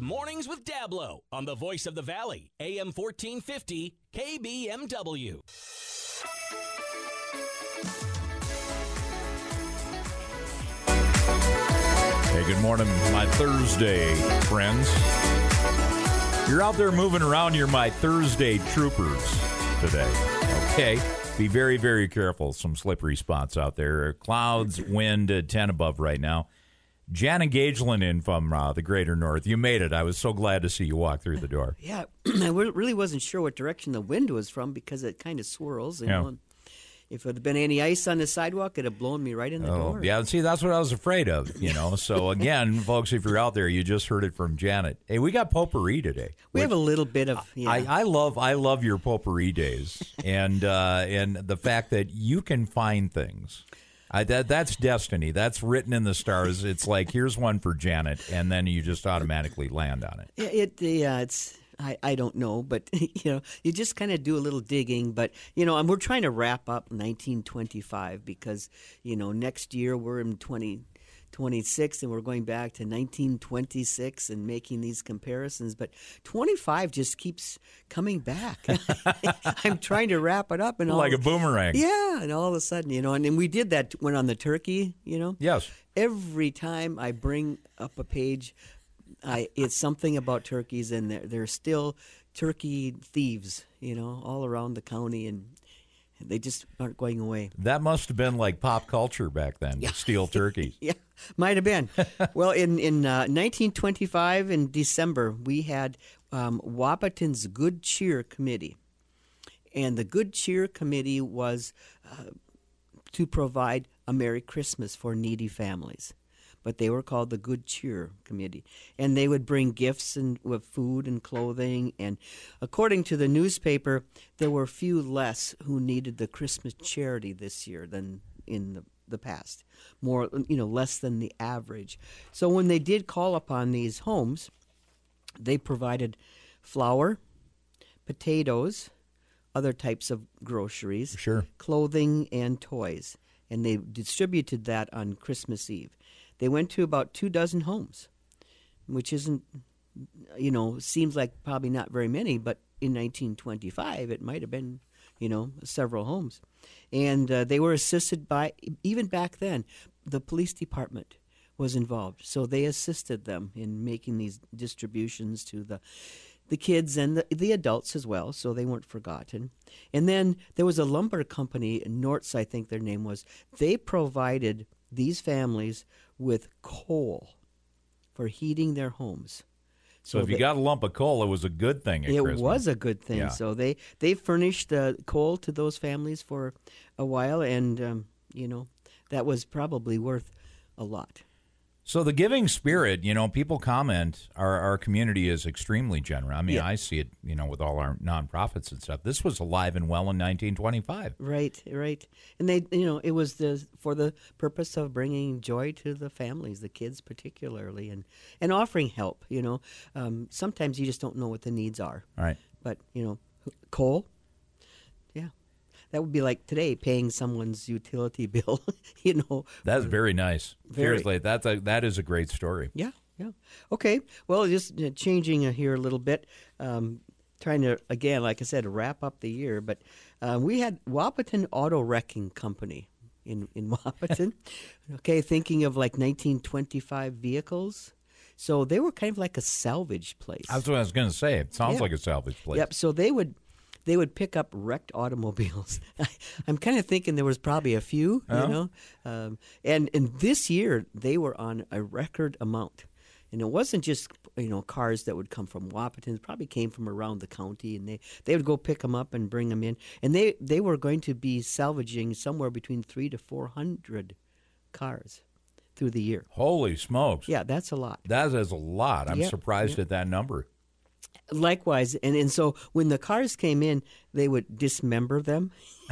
Mornings with Dablo on the Voice of the Valley, AM 1450, KBMW. Hey, good morning, my Thursday friends. You're out there moving around, you're my Thursday troopers today, okay? Be very, very careful. Some slippery spots out there. Clouds, wind, 10 above right now. Janet Gagelin in from the Greater North. You made it. I was so glad to see you walk through the door. Yeah, I really wasn't sure what direction the wind was from because it kind of swirls. You know, and if it had been any ice on the sidewalk, it'd have blown me right in the door. Yeah, see, that's what I was afraid of, you know. So, again, folks, if you're out there, you just heard it from Janet. Hey, we got potpourri today. We have a little bit of, I love your potpourri days and the fact that you can find things. That's destiny. That's written in the stars. It's like, here's one for Janet, and then you just automatically land on it. It's I don't know, but you just kind of do a little digging. But and we're trying to wrap up 1925 because next year we're in 2026 and we're going back to 1926 and making these comparisons. But 25 just keeps coming back. I'm trying to wrap it up and like a boomerang. Yeah, and all of a sudden, and we did that when on the turkey. Yes. Every time I bring up a page, it's something about turkeys, and they're still turkey thieves, all around the county, and they just aren't going away. That must have been like pop culture back then, to steal turkeys. Yeah, might have been. Well, in 1925, in December, we had Wahpeton's Good Cheer Committee. And the Good Cheer Committee was to provide a Merry Christmas for needy families. But they were called the Good Cheer Committee. And they would bring gifts and with food and clothing. And according to the newspaper, there were few less who needed the Christmas charity this year than in the past. More, less than the average. So when they did call upon these homes, they provided flour, potatoes, other types of groceries, clothing, and toys. And they distributed that on Christmas Eve. They went to about 24 homes, which isn't, seems like probably not very many, but in 1925 it might have been, several homes. And they were assisted by, even back then, the police department was involved. So they assisted them in making these distributions to the kids and the adults as well, so they weren't forgotten. And then there was a lumber company, Nortz, I think their name was. They provided these families with coal for heating their homes. So if you got a lump of coal, it was a good thing at Christmas. It was a good thing. Yeah. So they furnished coal to those families for a while, and, that was probably worth a lot. So the giving spirit, people comment our community is extremely generous. I mean, I see it, with all our nonprofits and stuff. This was alive and well in 1925. Right. And they, it was for the purpose of bringing joy to the families, the kids particularly, and offering help. Sometimes you just don't know what the needs are. Right. But coal. That would be like today paying someone's utility bill, That's very nice. Seriously, that is a great story. Yeah. Okay. Well, just changing here a little bit, trying to, again, like I said, wrap up the year. But we had Wahpeton Auto Wrecking Company in Wahpeton. Okay, thinking of like 1925 vehicles. So they were kind of like a salvage place. That's what I was going to say. It sounds like a salvage place. Yep. So they would pick up wrecked automobiles. I'm kind of thinking there was probably a few, and this year they were on a record amount. And it wasn't just, cars that would come from Wahpeton. It probably came from around the county, and they would go pick them up and bring them in. And they were going to be salvaging somewhere between 300 to 400 cars through the year. Holy smokes. Yeah, that's a lot. That is a lot. I'm surprised at that number. Likewise, and so when the cars came in, they would dismember them.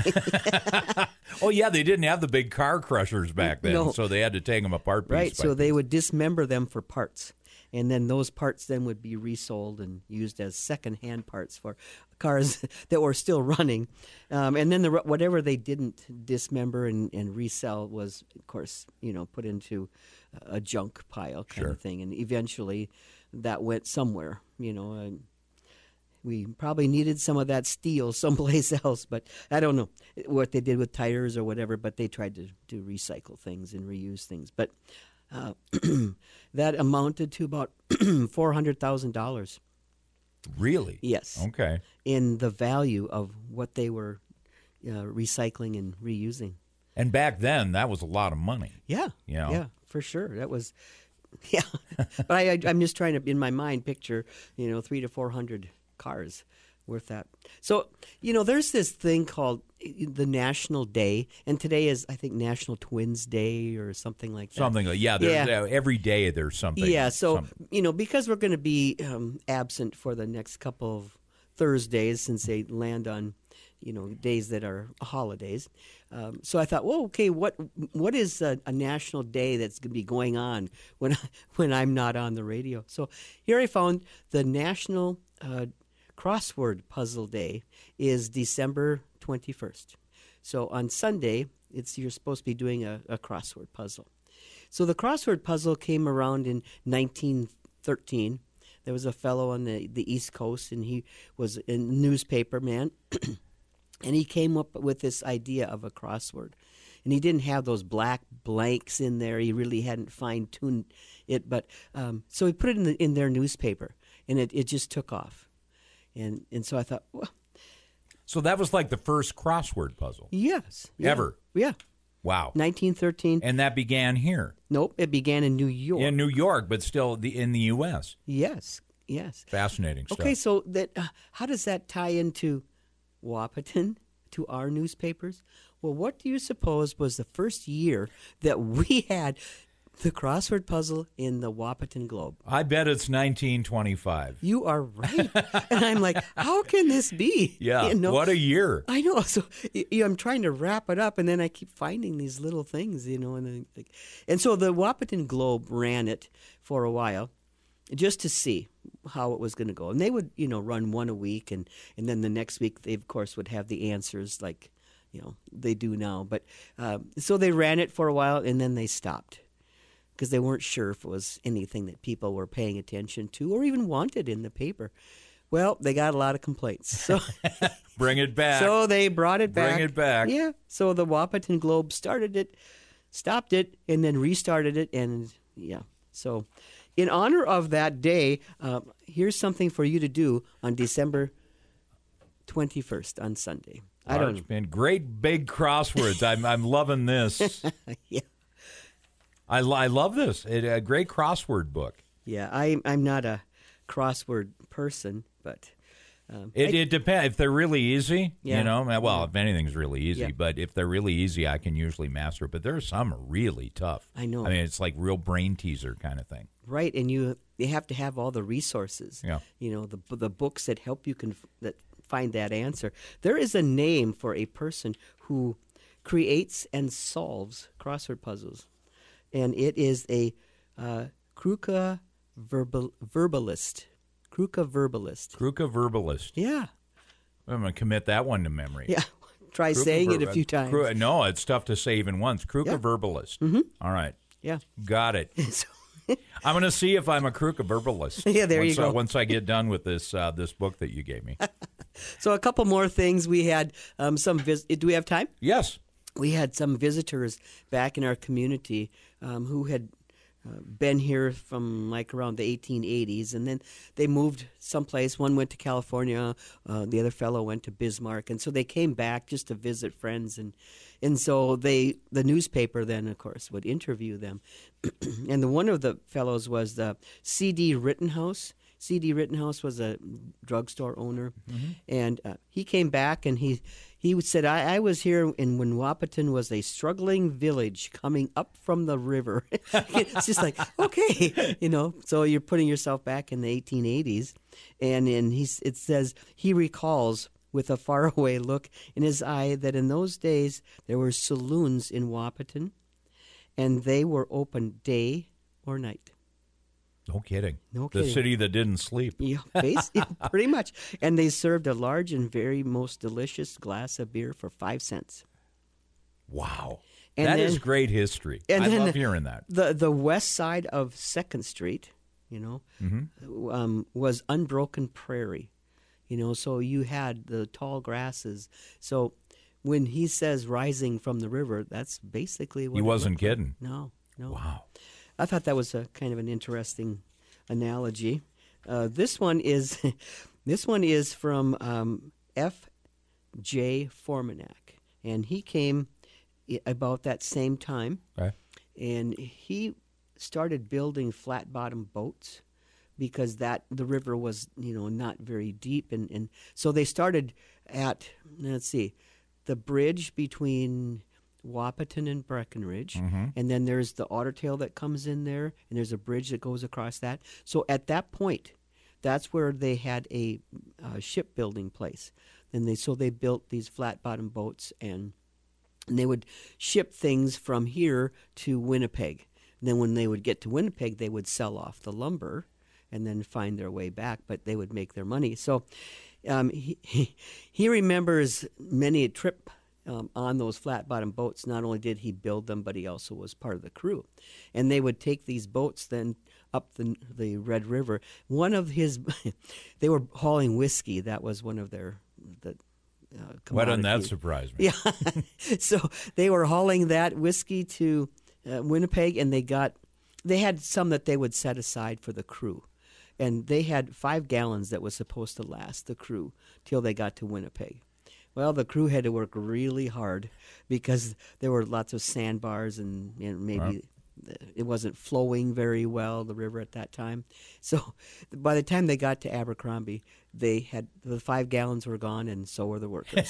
Oh, yeah, they didn't have the big car crushers back then, so they had to take them apart piece by Right, so piece. they would dismember them for parts, and then those parts then would be resold and used as second-hand parts for cars that were still running. And then whatever they didn't dismember and resell was, of course, put into a junk pile kind of thing, and eventually that went somewhere. We probably needed some of that steel someplace else, but I don't know what they did with tires or whatever, but they tried to recycle things and reuse things. But that amounted to about $400,000. Really? Yes. Okay. In the value of what they were recycling and reusing. And back then, that was a lot of money. Yeah. You know? Yeah, for sure. That was, yeah. But I'm just trying to, in my mind, picture, 300 to 400 cars worth that. So, there's this thing called the National Day, and today is, I think, National Twins Day or something like that. Something like, every day there's something. Yeah, so, because we're going to be absent for the next couple of Thursdays since they land on, days that are holidays. So I thought, well, okay, what is a national day that's going to be going on when I'm not on the radio? So here I found the National Crossword Puzzle Day is December 21st. So on Sunday, you're supposed to be doing a crossword puzzle. So the crossword puzzle came around in 1913. There was a fellow on the East Coast, and he was a newspaper man. And he came up with this idea of a crossword. And he didn't have those black blanks in there. He really hadn't fine-tuned it. But so he put it in their newspaper, and it just took off. And so I thought, well. So that was like the first crossword puzzle? Yes. Yeah, ever? Yeah. Wow. 1913. And that began here? Nope, it began in New York. In New York, but still in the U.S.? Yes. Fascinating stuff. Okay, so how does that tie into Wahpeton, to our newspapers? Well, what do you suppose was the first year that we had the crossword puzzle in the Wahpeton Globe? I bet it's 1925. You are right. And I'm like, how can this be? Yeah, what a year. I know. So I'm trying to wrap it up, and then I keep finding these little things, and so the Wahpeton Globe ran it for a while, just to see how it was going to go. And they would, run one a week, and then the next week they, of course, would have the answers like, they do now. But so they ran it for a while, and then they stopped because they weren't sure if it was anything that people were paying attention to or even wanted in the paper. Well, they got a lot of complaints. So Bring it back. So they brought it back. Bring it back. Yeah. So the Wahpeton Globe started it, stopped it, and then restarted it. And, yeah. So in honor of that day, here's something for you to do on December 21st on Sunday. I don't know. And great big crosswords. I'm loving this. Yeah. I love this. A great crossword book. Yeah, I'm not a crossword person, but it depends. If they're really easy, Yeah. well, if anything's really easy, Yeah. but if they're really easy, I can usually master it. But there are some are really tough. I know. I mean, it's like real brain teaser kind of thing. right, and you have to have all the resources. Yeah. The books that help you that find that answer. There is a name for a person who creates and solves crossword puzzles, and it is a Kruka verbalist. Kruka verbalist. Kruka verbalist. Yeah. I'm going to commit that one to memory. Yeah. Try saying it a few times. No, it's tough to say even once. Kruka Yeah. verbalist. Mm-hmm. All right. Yeah. Got it. So- I'm going to see if I'm a Kruka verbalist. Yeah, there you go. Once I get done with this book that you gave me. So a couple more things. We had some do we have time? Yes. We had some visitors back in our community who had been here from like around the 1880s, and then they moved someplace. One went to California, the other fellow went to Bismarck, and so they came back just to visit friends, and so the newspaper then, of course, would interview them. And one of the fellows was the C.D. Rittenhouse. C.D. Rittenhouse was a drugstore owner, and he came back and he said, I was here when Wahpeton was a struggling village coming up from the river. It's just like, okay, so you're putting yourself back in the 1880s. And it says he recalls with a faraway look in his eye that in those days there were saloons in Wahpeton, and they were open day or night. No kidding. No The kidding. city that didn't sleep. Yeah, pretty much. And they served a large and very most delicious glass of beer for 5 cents. Wow. And That then- is great history. and I then love hearing that. The west side of 2nd Street was unbroken prairie. So you had the tall grasses. So when he says rising from the river, that's basically what he wasn't kidding. No. Wow. I thought that was a kind of an interesting analogy. This one is from F.J. Formanek, and he came about that same time, Okay. and he started building flat-bottom boats because the river was not very deep, and so they started at, let's see, the bridge between Wahpeton and Breckenridge, and then there's the Otter Tail that comes in there, and there's a bridge that goes across that. So at that point, that's where they had a shipbuilding place, and they built these flat-bottom boats, and they would ship things from here to Winnipeg. And then when they would get to Winnipeg, they would sell off the lumber and then find their way back, but they would make their money. So he remembers many a trip on those flat-bottom boats. Not only did he build them, but he also was part of the crew. And they would take these boats then up the Red River. One of his, they were hauling whiskey. That was one of their Why doesn't that surprise me? Yeah. So they were hauling that whiskey to Winnipeg, and they had some that they would set aside for the crew. And they had 5 gallons that was supposed to last the crew till they got to Winnipeg. Well, the crew had to work really hard because there were lots of sandbars and maybe it wasn't flowing very well, the river at that time. So by the time they got to Abercrombie, the 5 gallons were gone, and so were the workers.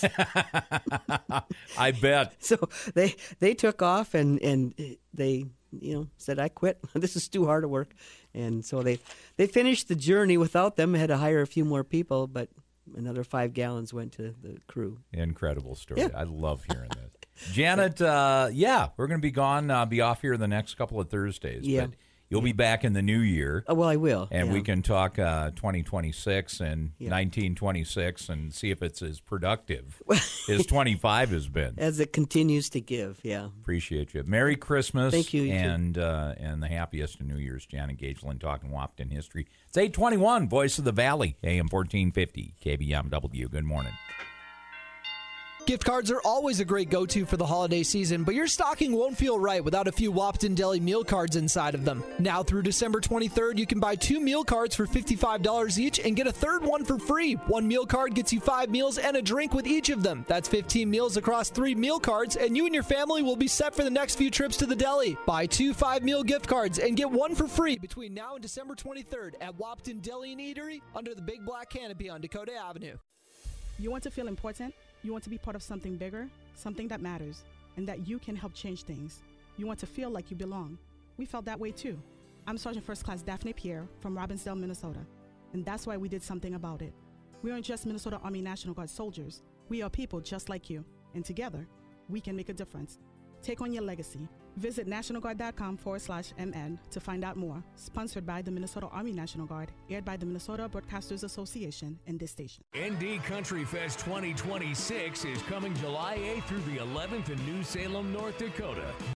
I bet. So they took off and they said, I quit. This is too hard to work. And so they finished the journey without them, had to hire a few more people, but another 5 gallons went to the crew. Incredible story. Yeah. I love hearing this. Janet, we're going to be gone, be off here the next couple of Thursdays. Yeah. But you'll be back in the new year. Oh, well, I will. And yeah. we can talk 2026 and 1926 and see if it's as productive as 25 has been. As it continues to give, yeah. Appreciate you. Merry Christmas. Thank you. And the happiest of New Year's. Janet Gagelin talking Wahpeton history. It's 8:21, Voice of the Valley, AM 1450, KBMW. Good morning. Gift cards are always a great go-to for the holiday season, but your stocking won't feel right without a few Wahpeton Deli meal cards inside of them. Now through December 23rd, you can buy 2 meal cards for $55 each and get a third one for free. 1 meal card gets you 5 meals and a drink with each of them. That's 15 meals across 3 meal cards, and you and your family will be set for the next few trips to the deli. Buy 2 5-meal gift cards and get 1 for free between now and December 23rd at Wahpeton Deli and Eatery under the Big Black Canopy on Dakota Avenue. You want to feel important? You want to be part of something bigger, something that matters, and that you can help change things. You want to feel like you belong. We felt that way too. I'm Sergeant First Class Daphne Pierre from Robbinsdale, Minnesota, and that's why we did something about it. We aren't just Minnesota Army National Guard soldiers. We are people just like you, and together, we can make a difference. Take on your legacy. Visit nationalguard.com/MN to find out more. Sponsored by the Minnesota Army National Guard, aired by the Minnesota Broadcasters Association and this station. ND Country Fest 2026 is coming July 8th through the 11th in New Salem, North Dakota.